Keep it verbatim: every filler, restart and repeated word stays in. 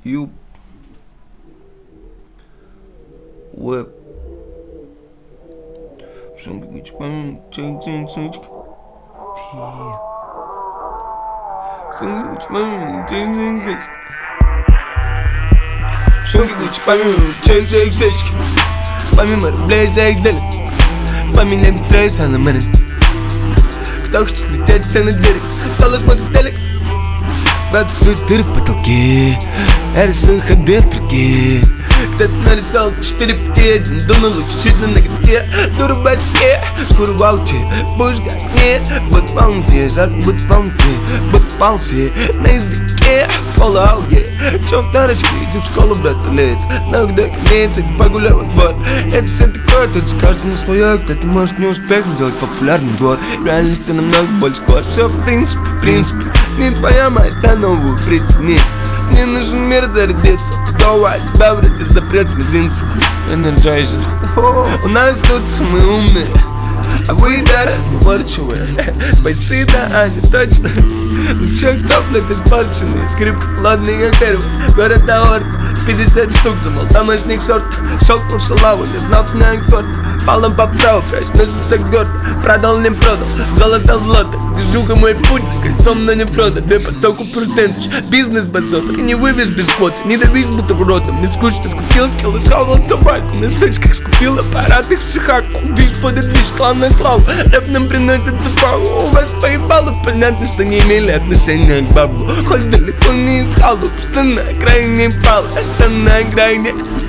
Юп. Уэб. Шумки Гуччи память, чик чик сучка. Шумки Гуччи память, чик чик сучка. Шумки Гуччи память, чик чик сучка. Помимо рублей за их дали. Поменяем стресс, а на мене. Кто хочет лететь, все на берег. Кто смотрит телек. Брат, суть дыры в потолке. Я рисую ходы в труке. Кто-то нарисовал четыре пути, один дунул, чуть-чуть на ноготке. Дура в башке, шкуру в ауте, будешь гаснее. Будь паунте, жарко будь паунте, будь паунте на языке. Полауе, чё тарочки, иди в школу, брат, лец. Ногда конец, иди погуляй во двор. Это все такое, тут скажет на свое. Кто-то может не успехом делать популярный двор. В реальности намного больше скоро. Все в принципе, в принципе. Не твоя мать, да новую прицени. Мне нужен мир зарядиться. Давай, тебя в ряде запрет с мизинцем. Энерджайзер. У нас тут мы умные, а вы, да, разговорчивые. Спайсы, да, они точно. Ну чё, кто, блядь, испорченный? Скрипка плотная, как первый. Город аорт, пятьдесят штук замол, домашних шортах. Щелкнул шалаву, не знал мне аккорд. Палом по праву, проснуться гордо. Продал, не продал, золото в лото. Держу мой путь за кольцом, но не прода. Две потоку процентыч, бизнес базоток. И не вывез без фото, не добись бутербродом. Мне скучно, скупил скилл и схавал собаку. На сычках скупил аппарат, их всехакнул. Движ, фото, движ, главное славу. Рэп нам приносит запаху. У вас поебало, понятно, что не имели отношения к баблу. Хоть далеко не из халу, что на окраине пал, а что на окраине.